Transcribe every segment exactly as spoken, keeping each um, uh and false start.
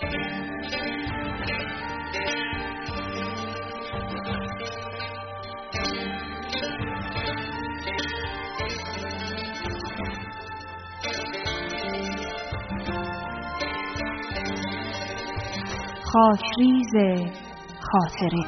خاکریز خاطره.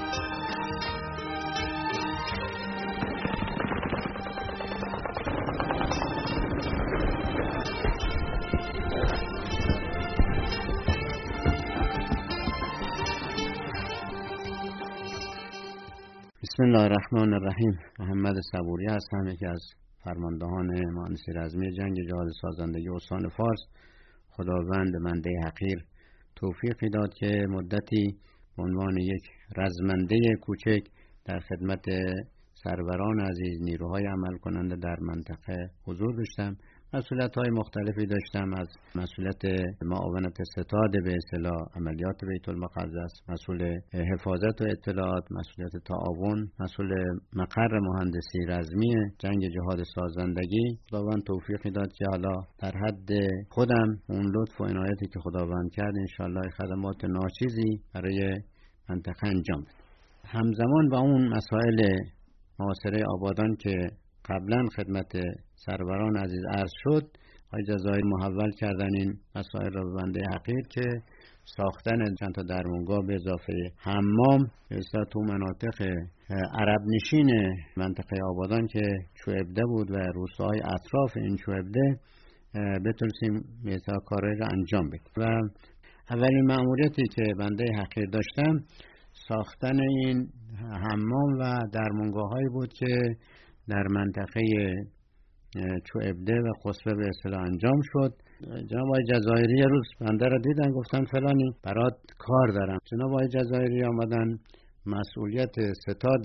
بسم الله الرحمن الرحیم. محمد صبوری هستم، یکی از فرماندهان مهندسی رزمی جنگ جهاد سازندگی استان فارس. خداوند بنده حقیر توفیقی داد که مدتی به عنوان یک رزمنده کوچک در خدمت سروران عزیز، نیروهای عمل کننده در منطقه حضور داشتم. مسئولیت‌های مختلفی داشتم، از مسئولیت معاونت ستاد به اصطلاح عملیات بیت المقدس، مسئول حفاظت و اطلاعات، مسئولیت تعاون، مسئول مقر مهندسی رزمی جنگ جهاد سازندگی. خداوند توفیقی داد که حالا در حد خودم اون لطف و عنایتی که خداوند کرد انشالله خدمات ناچیزی برای منطقه انجام بدم. همزمان با اون مسائل محاصره آبادان که قبلا خدمت سروران عزیز عرض شد، آقای جزایر محول کردن این مسائل را به بنده حقیر که ساختن چند تا درمونگاه به اضافه حمام به اصطلاح تو مناطق عرب نشین منطقه آبادان که چوبده بود و روستاهای اطراف این چوبده بتونیم مثلا کارهای را انجام بدیم. و اولین مأموریتی که بنده حقیر داشتم ساختن این حمام و درمونگاه‌هایی بود که در منطقه چوبده و خسبه به اصطلاح انجام شد. جناب آقای جزایری روز بنده را دیدن، گفتن فلانی برات کار دارم. جناب آقای جزایری آمدن مسئولیت ستاد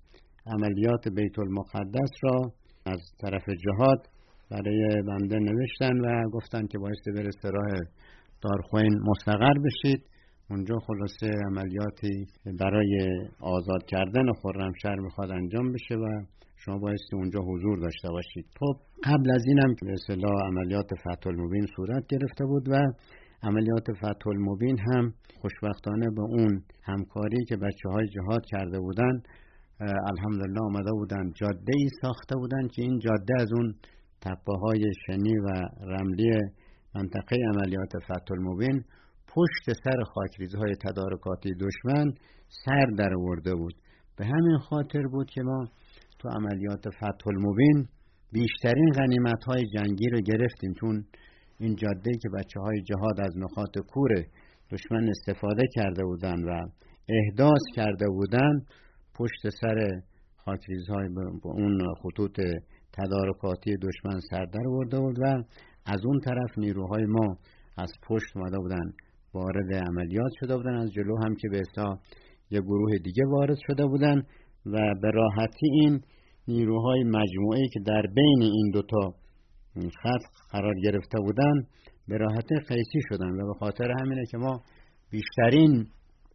عملیات بیت المقدس را از طرف جهاد برای بنده نوشتن و گفتن که بایستی برید راه دارخوین مستقر بشید. اونجا خلاصه عملیاتی برای آزاد کردن خرمشهر میخواد انجام بشه و شما بایستی اونجا حضور داشته باشید. خب قبل از اینم به اصطلاح عملیات فتح المبین صورت گرفته بود و عملیات فتح المبین هم خوشبختانه به اون همکاری که بچه‌های جهاد کرده بودن الحمدلله آمده بودن جاده‌ای ساخته بودن که این جاده از اون تپه‌های شنی و رملی منطقه عملیات فتح المبین پشت سر خاکریزهای تدارکاتی دشمن سر در آورده بود. به همین خاطر بود که ما تو عملیات فتح المبین بیشترین غنیمت‌های جنگی رو گرفتیم، چون این جاده‌ای که بچه‌های جهاد از نقاط کور دشمن استفاده کرده بودن و احداث کرده بودن پشت سر خاکریزهای با اون خطوط تدارکاتی دشمن سر در آورده بود و از اون طرف نیروهای ما از پشت اومده بودن وارد عملیات شده بودن، از جلو هم که به اصطلاح یه گروه دیگه وارد شده بودن و به راحتی این نیروهای مجموعه‌ای که در بین این دوتا خط قرار گرفته بودن به راحتی قیسی شدن و به خاطر همینه که ما بیشترین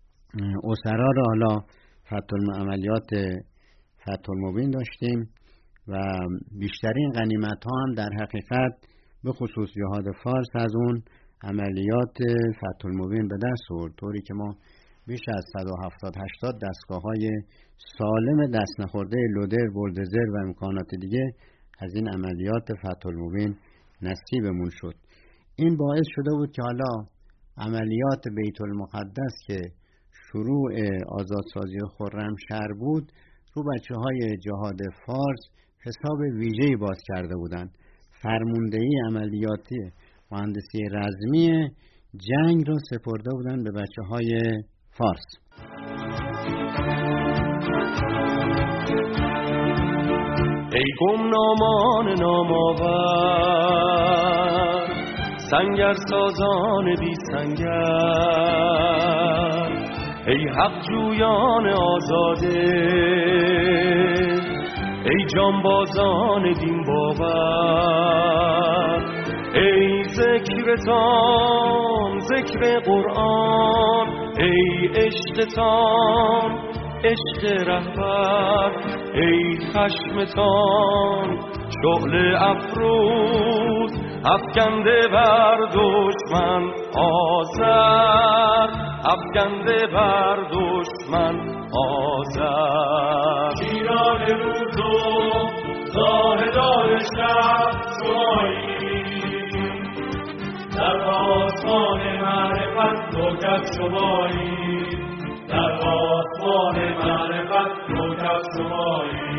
اسرا را حالا فتح عملیات فتح المبین داشتیم و بیشترین غنیمت ها هم در حقیقت به خصوص جهاد فارس از اون عملیات فتح المبین به دست آورد، طوری که ما بیش از صد و هفتاد هشتاد دستگاه های سالم دست نخورده لودر، بولدوزر و امکانات دیگه از این عملیات فتح المبین نصیبمون شد. این باعث شده بود که حالا عملیات بیت المقدس که شروع آزادسازی خرمشهر بود رو بچه های جهاد فارس حساب ویژه‌ای باز کرده بودند. فرماندهی عملیاتی مهندسی رزمی جنگ رو سپرده بودن به بچه های فارس. ای گمنامان نامآور، سنگر سازان بی سنگر، ای حق جویان آزاده، ای جانبازان دین باور، ای ذکرتان ذکر قرآن، ای عشقتان عشق رهبر، ای خشمتان شعله افروز افکنده بر دشمن آذر. افکنده بر دشمن آذر. شیران روز و زاهدان شب شمایی، در آسمان معرفت روکت شمایی، در آسمان معرفت روکت شمایی.